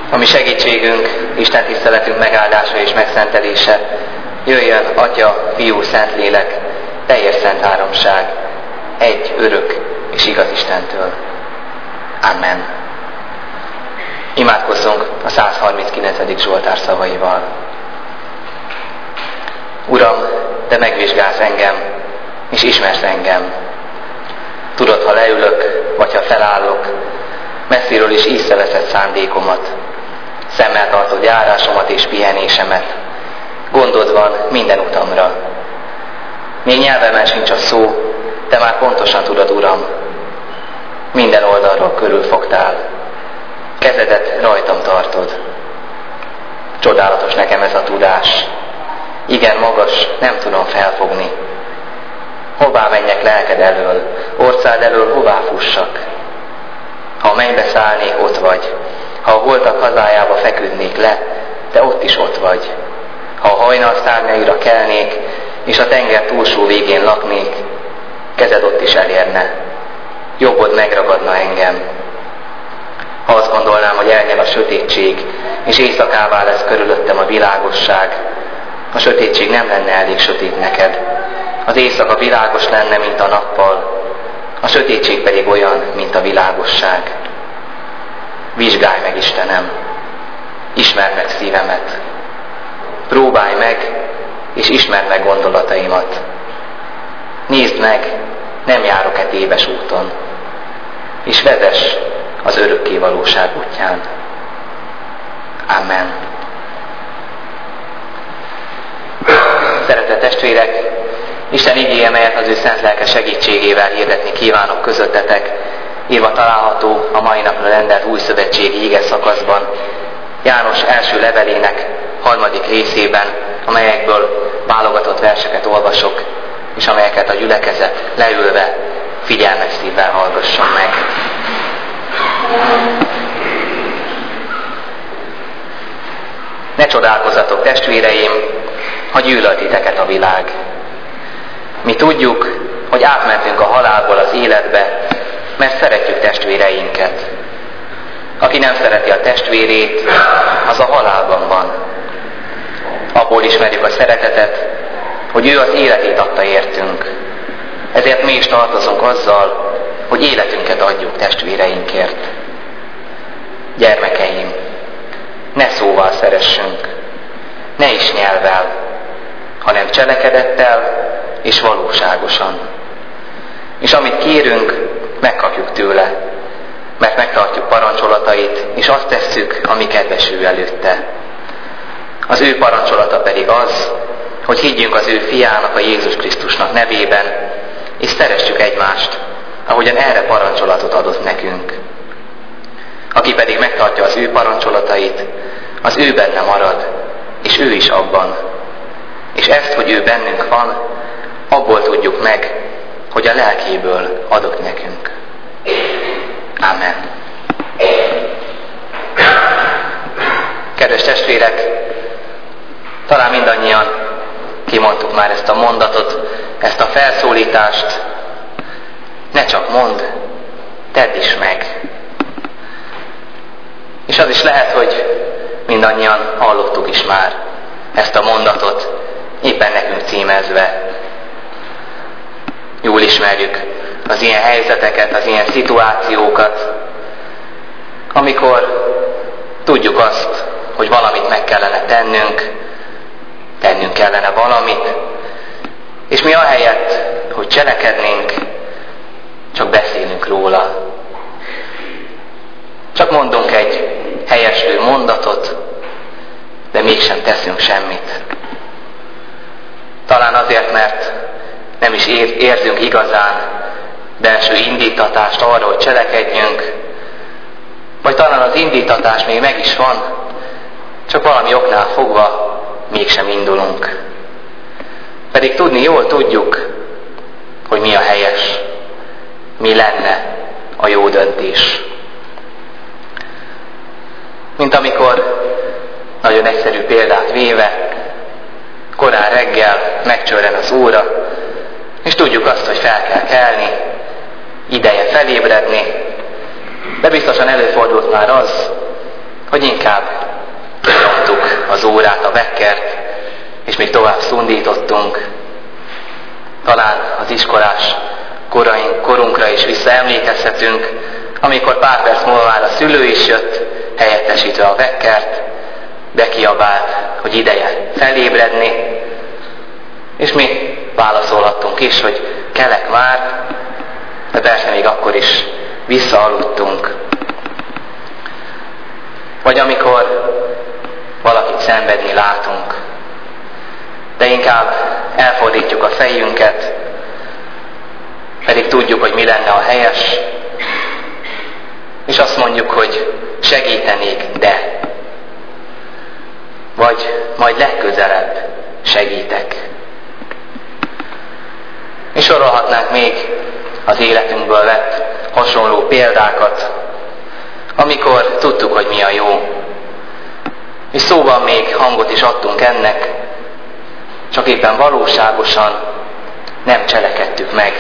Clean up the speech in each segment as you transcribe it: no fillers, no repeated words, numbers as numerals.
A mi segítségünk, Isten tiszteletünk megáldása és megszentelése, jöjjön Atya, Fiú, Szentlélek, teljes szent háromság, egy örök és igaz Istentől. Amen. Imádkozzunk a 139. Zsoltár szavaival. Uram, Te megvizsgálsz engem, és ismersz engem. Tudod, ha leülök, vagy ha felállok, messziről is észreveszed szándékomat. Szemmel tartod járásomat és pihenésemet. Gondod van minden utamra. Még nyelvemen sincs a szó, Te már pontosan tudod, Uram. Minden oldalról körülfogtál. Kezedet rajtam tartod. Csodálatos nekem ez a tudás. Igen magas, nem tudom felfogni. Hová menjek lelked elől, orcád elől hová fussak? Ha a mennybe szállnék, ott vagy. Ha a holtak hazájába feküdnék le, Te ott is ott vagy. Ha a hajnal szárnyaira kelnék, és a tenger túlsó végén laknék, kezed ott is elérne. Jobbod megragadna engem. Ha azt gondolnám, hogy elnyel a sötétség, és éjszakává lesz körülöttem a világosság, a sötétség nem lenne elég sötét neked. Az éjszaka világos lenne, mint a nappal, a sötétség pedig olyan, mint a világosság. Vizsgálj meg, Istenem, ismerd meg szívemet. Próbálj meg, és ismerd meg gondolataimat. Nézd meg, nem járok-e téves úton, és vezess az örökké valóság útján. Amen. Szeretett testvérek, Isten igéje, melyet az ő szent lelke segítségével hirdetni kívánok közöttetek, írva található a mai napra rendelt újszövetségi ige szakaszban, János első levelének 3. részében, amelyekből válogatott verseket olvasok, és amelyeket a gyülekezet leülve figyelmes szívvel hallgasson meg. Ne csodálkozzatok, testvéreim, ha gyűlölt titeket a világ. Mi tudjuk, hogy átmentünk a halálból az életbe, mert szeretjük testvéreinket. Aki nem szereti a testvérét, az a halálban van. Abból ismerjük a szeretetet, hogy ő az életét adta értünk. Ezért mi is tartozunk azzal, hogy életünket adjuk testvéreinkért. Gyermekeim, ne szóval szeressünk, ne is nyelvvel, hanem cselekedettel és valóságosan. És amit kérünk, megkapjuk tőle, mert megtartjuk parancsolatait, és azt tesszük, ami kedves ő előtte. Az ő parancsolata pedig az, hogy higgyünk az ő fiának, a Jézus Krisztusnak nevében, és szeressük egymást, ahogyan erre parancsolatot adott nekünk. Aki pedig megtartja az ő parancsolatait, az ő benne marad, és ő is abban. És ezt, hogy ő bennünk van, abból tudjuk meg, hogy a lelkéből adott nekünk. Amen. Kedves testvérek, talán mindannyian kimondtuk már ezt a mondatot, ezt a felszólítást. Ne csak mondd, tedd is meg. És az is lehet, hogy mindannyian hallottuk is már ezt a mondatot, éppen nekünk címezve. Jól ismerjük az ilyen helyzeteket, az ilyen szituációkat, amikor tudjuk azt, hogy valamit meg kellene tennünk kellene valamit, és mi ahelyett, hogy cselekednénk, csak beszélünk róla. Csak mondunk egy helyeslő mondatot, de mégsem teszünk semmit. Talán azért, mert nem is érzünk igazán belső indítatást arra, hogy cselekedjünk, vagy talán az indítatás még meg is van, csak valami oknál fogva mégsem indulunk. Pedig jól tudjuk, hogy mi a helyes, mi lenne a jó döntés. Mint amikor, nagyon egyszerű példát véve, korán reggel megcsörren az óra, és tudjuk azt, hogy fel kell kelni, ideje felébredni, de biztosan előfordult már az, hogy inkább nyomtuk az órát, a vekkert, és még tovább szundítottunk. Talán az iskolás korunkra is visszaemlékezhetünk, amikor pár perc múlva már a szülő is jött, helyettesítve a vekkert, bekiabált, hogy ideje felébredni, és mi válaszolhattunk is, hogy kelek már, de persze még akkor is visszaaludtunk. Vagy amikor valakit szenvedni látunk, de inkább elfordítjuk a fejünket, pedig tudjuk, hogy mi lenne a helyes, és azt mondjuk, hogy segítenék, de. Vagy majd legközelebb segítek. És sorolhatnánk még az életünkből vett hasonló példákat, amikor tudtuk, hogy mi a jó. És szóban még hangot is adtunk ennek, csak éppen valóságosan nem cselekedtük meg.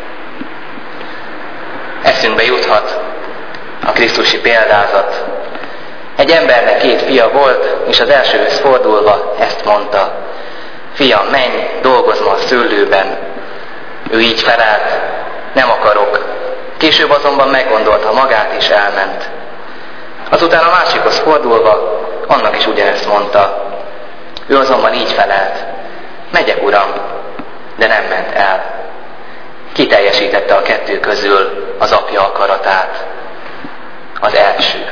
Eszünkbe juthat a krisztusi példázat. Egy embernek 2 fia volt, és az elsőhöz fordulva ezt mondta: fiam, menj, dolgozz ma a szőlőben. Ő így felelt: nem akarok. Később azonban meggondolta magát, és elment. Azután a másikhoz fordulva annak is ugyanezt mondta. Ő azonban így felelt: megyek, uram, de nem ment el. Kiteljesítette a 2 közül az apja akaratát? Az első.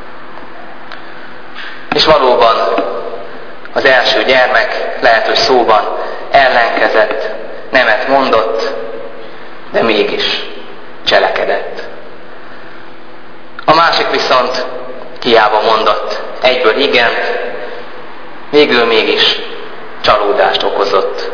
És valóban az első gyermek lehet, hogy szóban ellenkezett, nemet mondott, de mégis cselekedett. A másik viszont hiába mondott egyből igent, végül mégis csalódást okozott.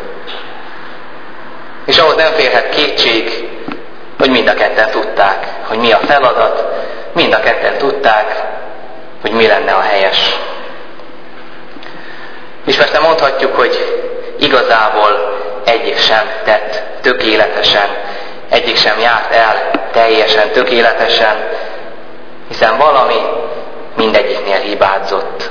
És ahhoz nem férhet kétség, hogy mind a ketten tudták, hogy mi a feladat, mind a ketten tudták, hogy mi lenne a helyes. És persze mondhatjuk, hogy igazából egyik sem tett tökéletesen, egyik sem járt el teljesen tökéletesen, hiszen valami mindegyiknél hibázott.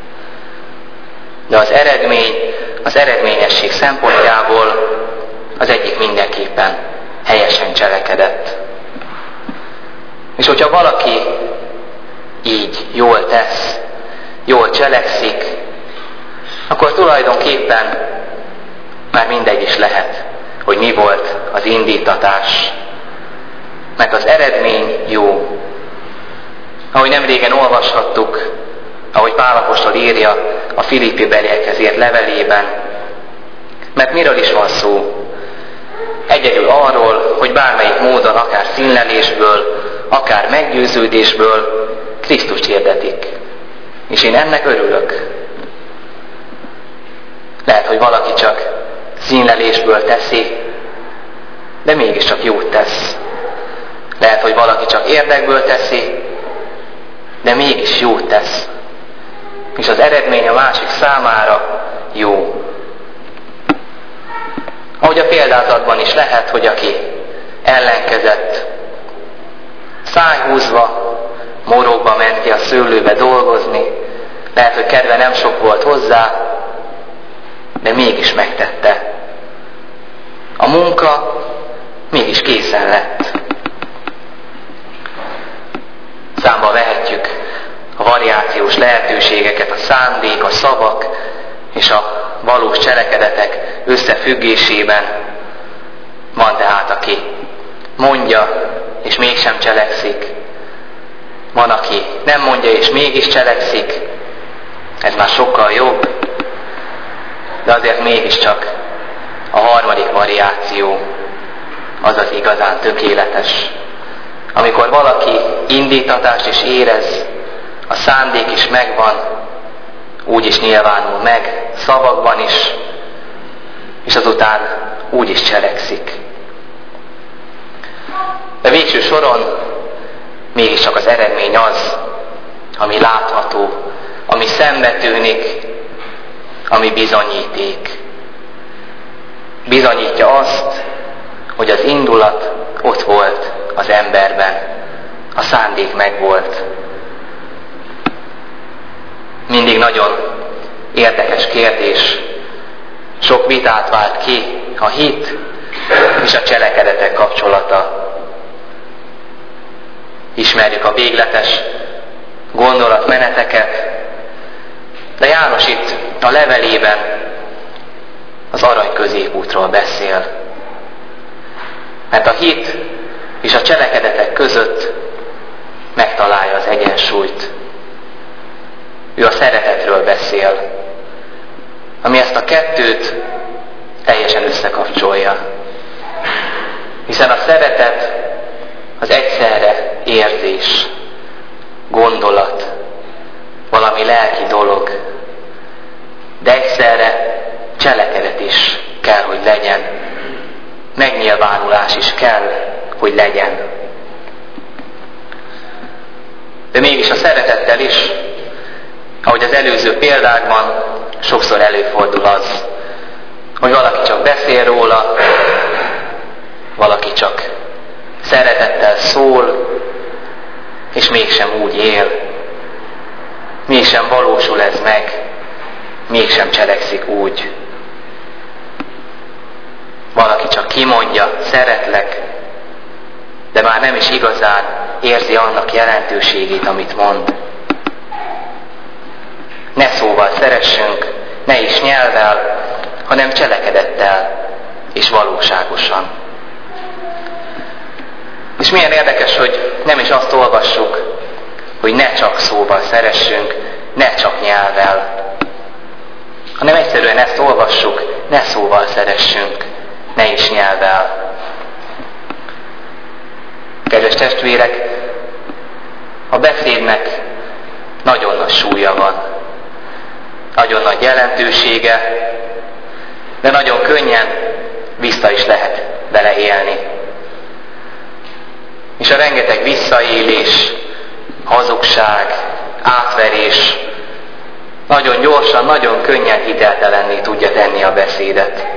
De az eredményesség szempontjából az egyik mindenképpen helyesen cselekedett. És hogyha valaki így jól tesz, jól cselekszik, akkor tulajdonképpen már mindegy is lehet, hogy mi volt az indítatás, mert az eredmény jó. Ahogy nemrégen olvashattuk, ahogy Pál apostol írja a Filippi-beliekhez írt levelében, mert miről is van szó? Egyedül arról, hogy bármelyik módon, akár színlelésből, akár meggyőződésből Krisztust hirdetik. És én ennek örülök. Lehet, hogy valaki csak színlelésből teszi, de mégiscsak jót tesz. Lehet, hogy valaki csak érdekből teszi, de mégis jót tesz. És az eredmény a másik számára jó. Ahogy a példázatban is lehet, hogy aki ellenkezett, szájhúzva, morogva ment ki a szőlőbe dolgozni, lehet, hogy kedve nem sok volt hozzá, de mégis megtette. A munka mégis készen lett. Számba vehetjük a variációs lehetőségeket, a szándék, a szavak és a valós cselekedetek összefüggésében. Van tehát, aki mondja, és mégsem cselekszik. Van, aki nem mondja, és mégis cselekszik. Ez már sokkal jobb, de azért mégiscsak a harmadik variáció az az igazán tökéletes. Amikor valaki indítatást is érez, a szándék is megvan, úgy is nyilvánul meg, szavakban is, és azután úgy is cselekszik. De végső soron mégiscsak az eredmény az, ami látható, ami szembetűnik, ami bizonyíték. Bizonyítja azt, hogy az indulat ott volt az emberben, a szándék megvolt. Mindig nagyon érdekes kérdés, sok vitát vált ki a hit és a cselekedetek kapcsolata. Ismerjük a végletes gondolatmeneteket, de János itt a levelében az arany középútról beszél. Mert a hit és a cselekedetek között megtalálja az egyensúlyt. Ő a szeretetről beszél, ami ezt a kettőt teljesen összekapcsolja. Hiszen a szeretet az egyszerre érzés, gondolat, valami lelki dolog, de egyszerre cselekedet is kell, hogy legyen. Megnyilvánulás is kell, hogy legyen. De mégis a szeretettel is, ahogy az előző példákban, sokszor előfordul az, hogy valaki csak beszél róla, valaki csak szeretettel szól, és mégsem úgy él, mégsem valósul ez meg, mégsem cselekszik úgy. Valaki csak kimondja, szeretlek, de már nem is igazán érzi annak jelentőségét, amit mond. Ne szóval szeressünk, ne is nyelvvel, hanem cselekedettel és valóságosan. És milyen érdekes, hogy nem is azt olvassuk, hogy ne csak szóval szeressünk, ne csak nyelvvel, hanem egyszerűen ezt olvassuk, ne szóval szeressünk, ne is nyelvvel. Kedves testvérek, a beszédnek nagyon nagy súlya van, nagyon nagy jelentősége, de nagyon könnyen vissza is lehet vele élni. És a rengeteg visszaélés, hazugság, átverés nagyon gyorsan, nagyon könnyen hiteltelenné tudja tenni a beszédet.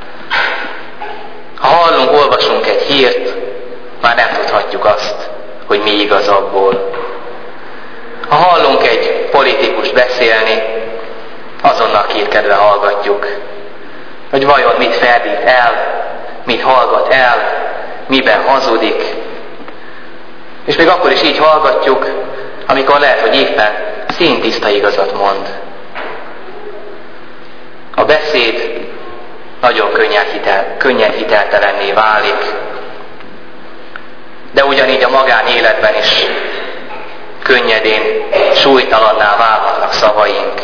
Ha hallunk, olvasunk egy hírt, már nem tudhatjuk azt, hogy mi igaz abból. Ha hallunk egy politikust beszélni, azonnal kétkedve hallgatjuk, hogy vajon mit ferdít el, mit hallgat el, miben hazudik. És még akkor is így hallgatjuk, amikor lehet, hogy éppen színtiszta igazat mond. A beszéd nagyon könnyen hiteltelenné válik, de ugyanígy a magánéletben is könnyedén súlytalanná válhatnak szavaink.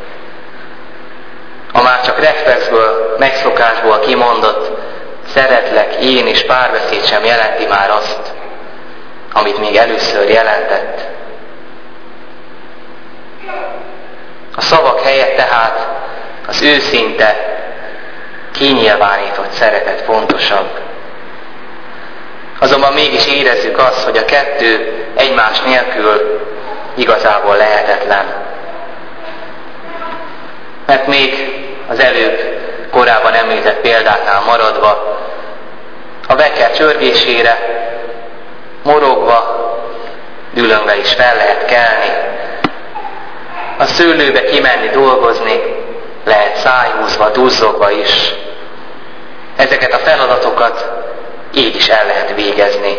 A már csak reflexből, megszokásból kimondott szeretlek, én és párbeszéd sem jelenti már azt, amit még először jelentett. A szavak helyett tehát az őszinte, kinyilvánított szeretet fontosabb. Azonban mégis érezzük azt, hogy a kettő egymás nélkül igazából lehetetlen. Mert még az előbb korábban említett példáknál maradva, a vekker csörgésére morogva, dülöngve is fel lehet kelni, a szőlőbe kimenni dolgozni, lehet szájhúzva, duzzogva is. Ezeket a feladatokat így is el lehet végezni.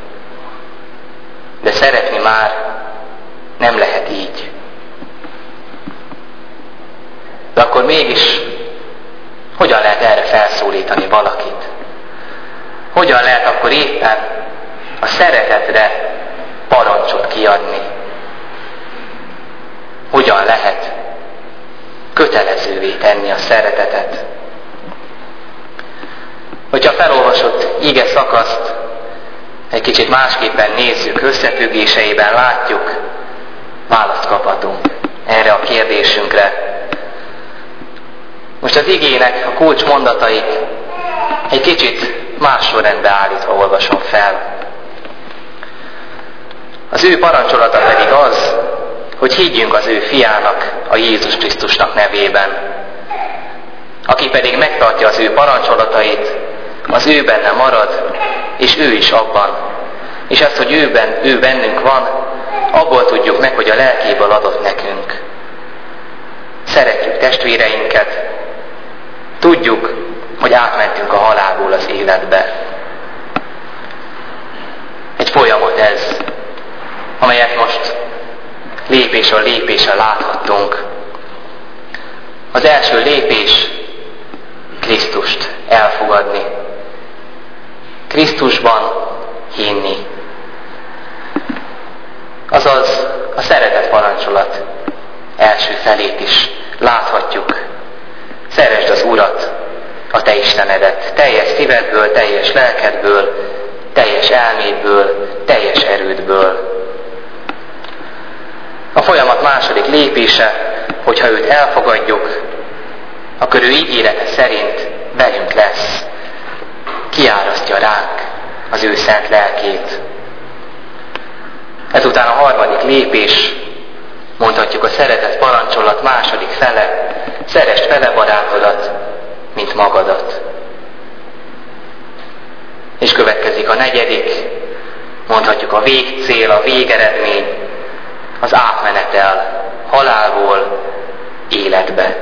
De szeretni már nem lehet így. De akkor mégis hogyan lehet erre felszólítani valakit? Hogyan lehet akkor éppen a szeretetre parancsot kiadni? Hogyan lehet kötelezővé tenni a szeretetet? Hogyha felolvasott ige szakaszt egy kicsit másképpen nézzük, összefüggéseiben látjuk, választ kaphatunk erre a kérdésünkre. Most az igének a kulcsmondatait egy kicsit más sorrendbe állítva olvasom fel. Az ő parancsolata pedig az, hogy higgyünk az ő fiának, a Jézus Krisztusnak nevében. Aki pedig megtartja az ő parancsolatait, az ő benne marad, és ő is abban. És azt, hogy ő bennünk van, abból tudjuk meg, hogy a lelkéből adott nekünk. szeretjük testvéreinket, tudjuk, hogy átmentünk a halálból az életbe. Egy folyamat ez, amelyet most lépésről lépésre láthattunk. Az első lépés Krisztust elfogadni, Krisztusban hinni. Azaz a szeretet parancsolat első felét is láthatjuk. Szeresd az Urat, a te Istenedet, teljes szívedből, teljes lelkedből, teljes elmédből, teljes erődből. A folyamat második lépése, hogyha őt elfogadjuk, akkor ő ígérete szerint velünk lesz. Kiárasztja ránk az ő szent lelkét. Ezután a harmadik lépés, mondhatjuk a szeretet parancsolat második fele, szeresd fele barátodat, mint magadat. És következik a negyedik, mondhatjuk a végcél, a végeredmény, az átmenetel halálból életbe.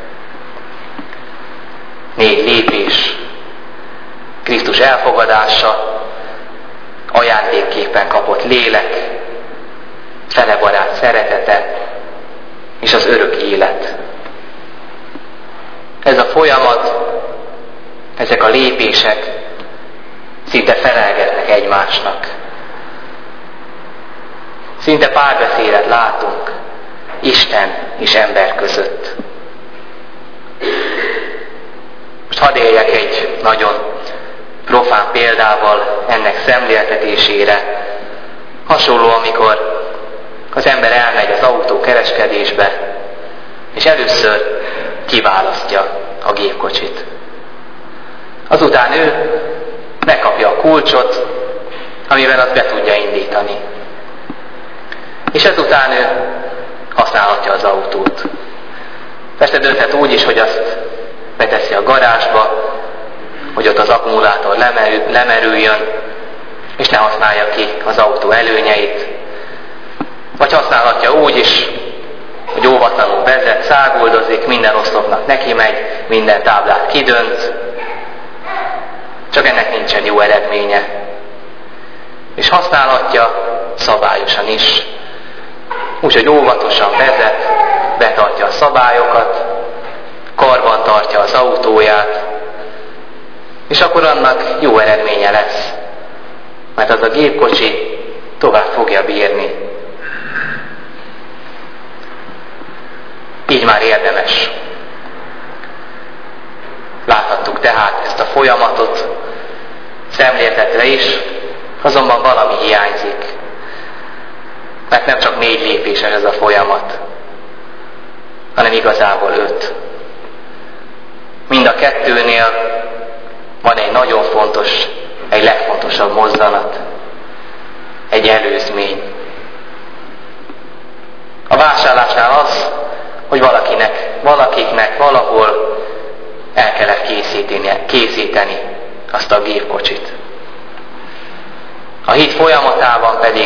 4 lépés. Krisztus elfogadása, ajándékképpen kapott lélek, felebarát szeretete és az örök élet. Ez a folyamat, ezek a lépések szinte felelgetnek egymásnak. Szinte párbeszédet látunk Isten és ember között. Most hadd éljek egy nagyon profán példával ennek szemléltetésére. Hasonló, amikor az ember elmegy az autókereskedésbe, és először kiválasztja a gépkocsit. Azután ő megkapja a kulcsot, amivel azt be tudja indítani. És ezután ő használhatja az autót. Persze dönthet úgy is, hogy azt beteszi a garázsba, hogy ott az akkumulátor lemerüljön, és ne használja ki az autó előnyeit. Vagy használhatja úgy is, hogy óvatlanul vezet, száguldozik, minden oszlopnak neki megy, minden táblát kidönt, csak ennek nincsen jó eredménye. És használhatja szabályosan is. Úgyhogy óvatosan vezet, betartja a szabályokat, karban tartja az autóját, és akkor annak jó eredménye lesz, mert az a gépkocsi tovább fogja bírni. Így már érdemes. Láthattuk tehát ezt a folyamatot, szemléltetve is, azonban valami hiányzik. Mert nem csak 4 lépéses ez a folyamat, hanem igazából 5. Mind a 2-nél van egy nagyon fontos, egy legfontosabb mozzanat, egy előzmény. A vásárlásnál az, hogy valakiknek valahol el kellett készíteni azt a gépkocsit. A hit folyamatában pedig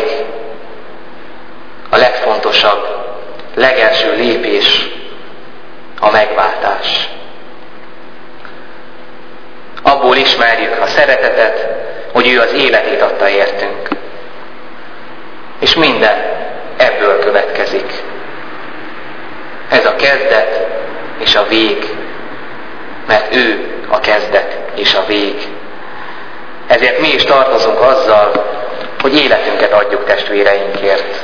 a legfontosabb, legelső lépés a megváltás. Abból ismerjük a szeretetet, hogy ő az életét adta értünk. És minden ebből következik. Ez a kezdet és a vég, mert ő a kezdet és a vég. Ezért mi is tartozunk azzal, hogy életünket adjuk testvéreinkért.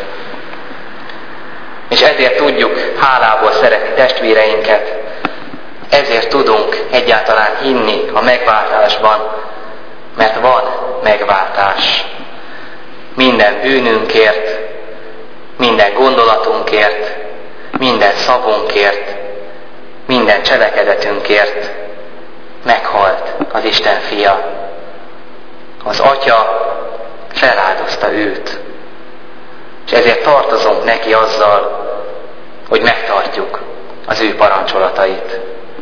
És ezért tudjuk hálából szeretni testvéreinket, ezért tudunk egyáltalán hinni a megváltásban, mert van megváltás. Minden bűnünkért, minden gondolatunkért, minden szavunkért, minden cselekedetünkért meghalt az Isten fia. Az Atya feláldozta őt. És ezért tartozunk neki azzal, hogy megtartjuk az ő parancsolatait.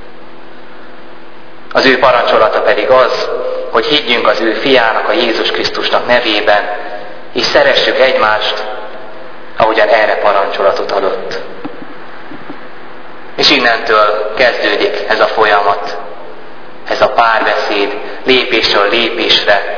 Az ő parancsolata pedig az, hogy higgyünk az ő fiának, a Jézus Krisztusnak nevében, és szeressük egymást, ahogyan erre parancsolatot adott. És És innentől kezdődik ez a folyamat, ez a párbeszéd lépésről lépésre.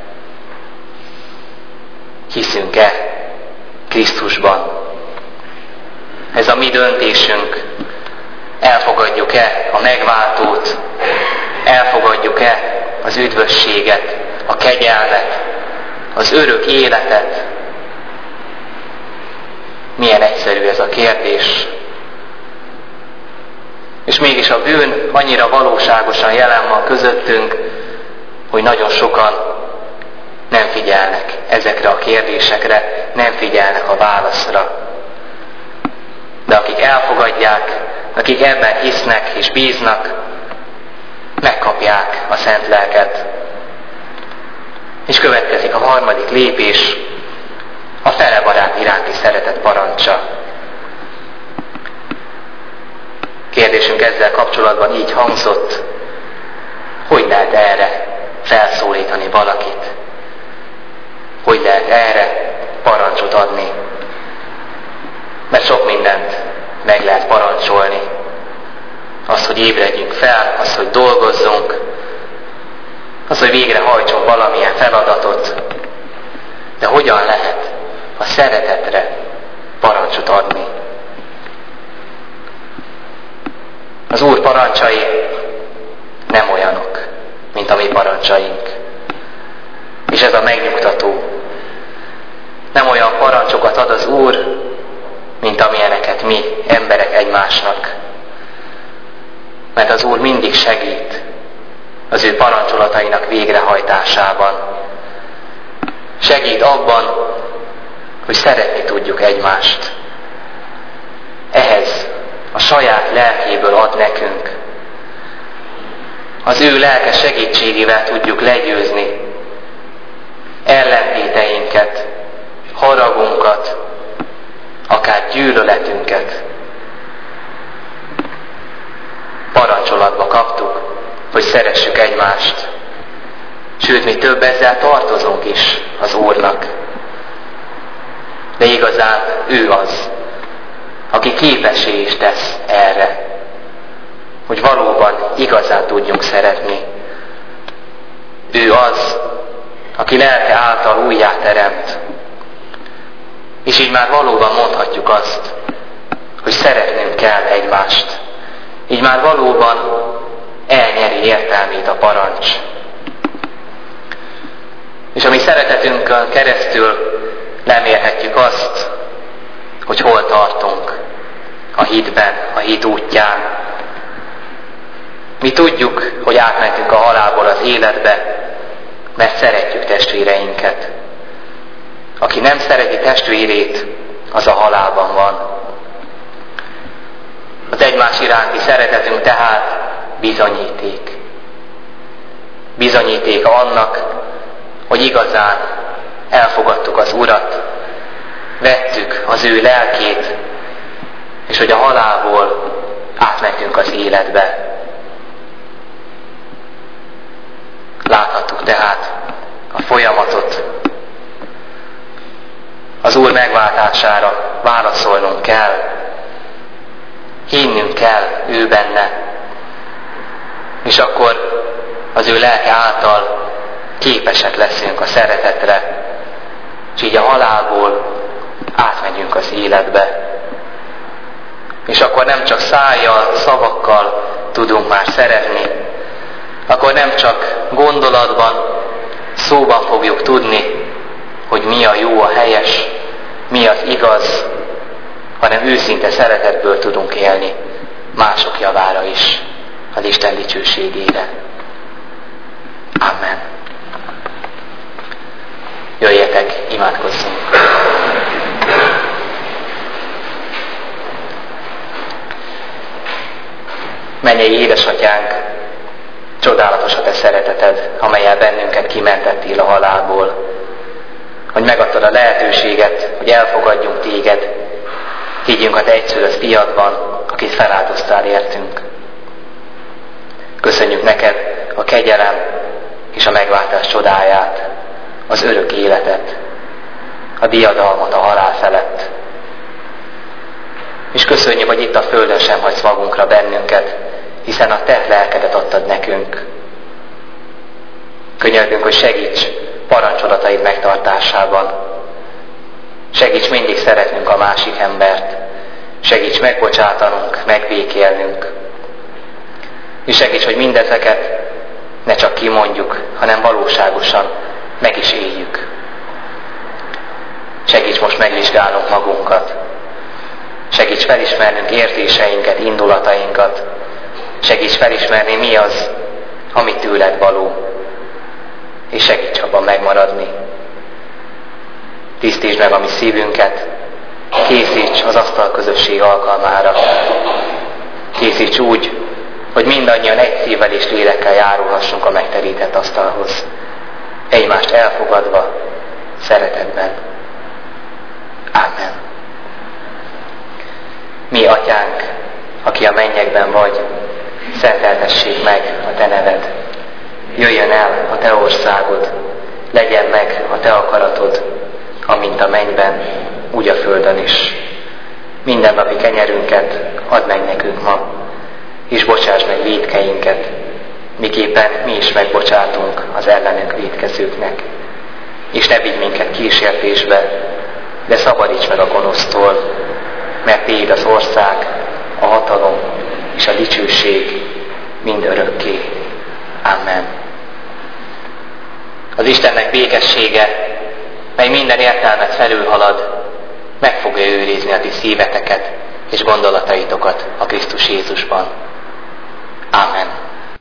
Hiszünk-e Krisztusban? Ez a mi döntésünk. Elfogadjuk-e a megváltót? Elfogadjuk-e az üdvösséget, a kegyelmet, az örök életet? Milyen egyszerű ez a kérdés. És mégis a bűn annyira valóságosan jelen van közöttünk, hogy nagyon sokan nem figyelnek ezekre a kérdésekre, nem figyelnek a válaszra. De akik elfogadják, akik ebben hisznek és bíznak, megkapják a Szent Lelket. És következik a harmadik lépés, a felebarát iránti szeretet parancsa. Kérdésünk ezzel kapcsolatban így hangzott, hogy lehet erre felszólítani valakit? Hogy lehet erre parancsot adni? Mert sok mindent meg lehet parancsolni. Az, hogy ébredjünk fel, az, hogy dolgozzunk, az, hogy végrehajtsunk valamilyen feladatot. De hogyan lehet a szeretetre parancsot adni? Az Úr parancsai nem olyanok, mint a mi parancsaink. És ez a megnyugtató. Nem olyan parancsokat ad az Úr, mint amilyeneket mi, emberek egymásnak. Mert az Úr mindig segít az ő parancsolatainak végrehajtásában. Segít abban, hogy szeretni tudjuk egymást. Ehhez a saját lelkéből ad nekünk. Az ő lelke segítségével tudjuk legyőzni ellentéteinket, haragunkat, akár gyűlöletünket. Parancsolatba kaptuk, hogy szeressük egymást. Sőt, mi több ezzel tartozunk is az Úrnak. De igazán ő az, aki képessé is tesz erre, hogy valóban igazán tudjunk szeretni. Ő az, aki lelke által újjá teremt. És így már valóban mondhatjuk azt, hogy szeretnünk kell egymást. Így már valóban elnyeri értelmét a parancs. És a mi szeretetünkön keresztül lemérhetjük azt, hogy hol tartunk a hitben, a hit útján. Mi tudjuk, hogy átmentünk a halálból az életbe, mert szeretjük testvéreinket. Aki nem szereti testvérét, az a halálban van. Az egymás iránti szeretetünk tehát bizonyíték. Bizonyítéka annak, hogy igazán elfogadtuk az Urat, vettük az ő lelkét, és hogy a halálból átmentünk az életbe. Láthattuk tehát a folyamatot. Az Úr megváltására válaszolnunk kell, hinnünk kell ő benne, és akkor az ő lelke által képesek leszünk a szeretetre, és így a halálból átmegyünk az életbe. És akkor nem csak szájjal, szavakkal tudunk már szeretni, akkor nem csak gondolatban, szóban fogjuk tudni, hogy mi a jó, a helyes, mi az igaz, hanem őszinte szeretetből tudunk élni mások javára is, az Isten dicsőségére. Amen. Jöjjetek, imádkozzunk! Mennyei édesatyánk, csodálatos a te szereteted, amellyel bennünket kimentettél a halálból, hogy megadtad a lehetőséget, hogy elfogadjunk téged, higgyünk a te egyszülött fiadban, akit feláldoztál értünk. Köszönjük neked a kegyelem és a megváltás csodáját, az örök életet, a diadalmat a halál felett. És köszönjük, hogy itt a földön sem hagysz magunkra bennünket, hiszen a te lelkedet adtad nekünk. Könyörgünk, hogy segíts parancsolataid megtartásában. Segíts mindig szeretnünk a másik embert. Segíts megbocsátanunk, megbékélnünk. És segíts, hogy mindezeket ne csak kimondjuk, hanem valóságosan meg is éljük. Segíts most megvizsgálnunk magunkat. Segíts felismernünk érzéseinket, indulatainkat. Segíts felismerni, mi az, ami tőled való. És segíts abban megmaradni. Tisztítsd meg a mi szívünket, készíts az asztalközösség alkalmára. Készíts úgy, hogy mindannyian egy szívvel és lélekkel járulhassunk a megterített asztalhoz. Egymást elfogadva, szeretetben. Ámen. Mi atyánk, aki a mennyekben vagy, szenteltessék meg a te neved. Jöjjön el a te országod, legyen meg a te akaratod, amint a mennyben, úgy a földön is. Mindennapi kenyerünket add meg nekünk ma, és bocsáss meg vétkeinket, miképpen mi is megbocsátunk az ellenünk vétkezőknek. És ne vigy minket kísértésbe, de szabadíts meg a gonosztól, mert tiéd az ország, a hatalom és a dicsőség mind örökké. Amen. Az Istennek békessége, mely minden értelmet felülhalad, meg fogja őrizni a ti szíveteket és gondolataitokat a Krisztus Jézusban. Amen.